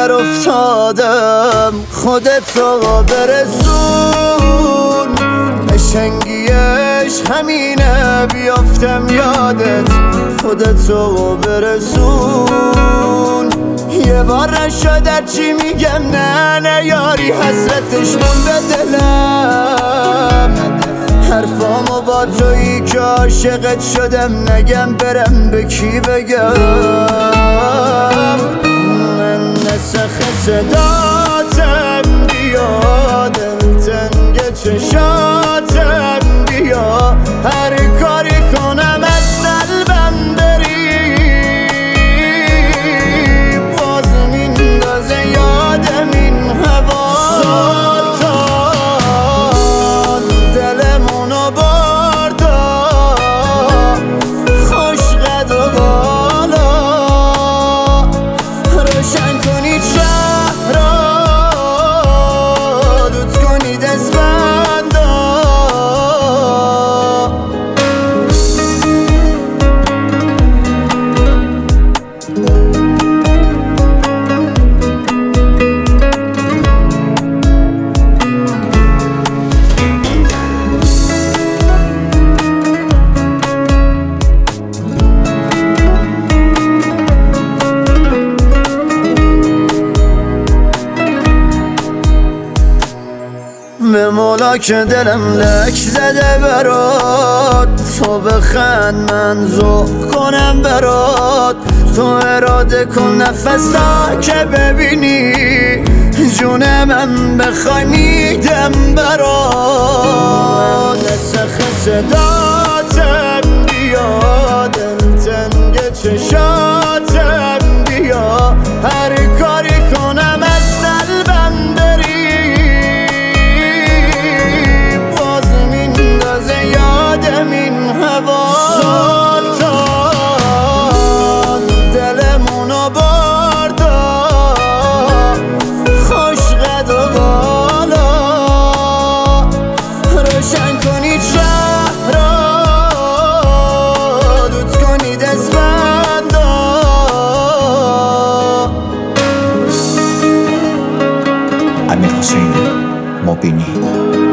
در افتادم، خودتو برسون. قشنگیش همینه بیافتم یادت، خودتو برسون. یه بار نشد چی میگم، نه یاری حسرتش مون به دلم. حرفامو با تویی که عاشقت شدم، نگم برم به کی بگم. من نسخ صداتم بیا، دلتنگ چشاتم بیا. هر کاری کنم از قلبم بری، باز میندازه یادم این هوا. سلطان دلمونو بردا، خوش قد و بالا. روشن کنید شهر را، دود کنید اسفندا. به مولا که دلم لک زده برات، تو بخند من ذوق کنم برات. تو اراده کن نفس تا که ببینی، جون من بخوای میدم برات. نسخ صداتم بیا، دلتنگ چشاتم بیا. هر کاری کنم از قلبم بری، یادم این هوا. سلطان دلمونو بردا، خوش قد و بالا. روشن کنید شهر را، دود کنید اسفندا. امیر حسین مبینی.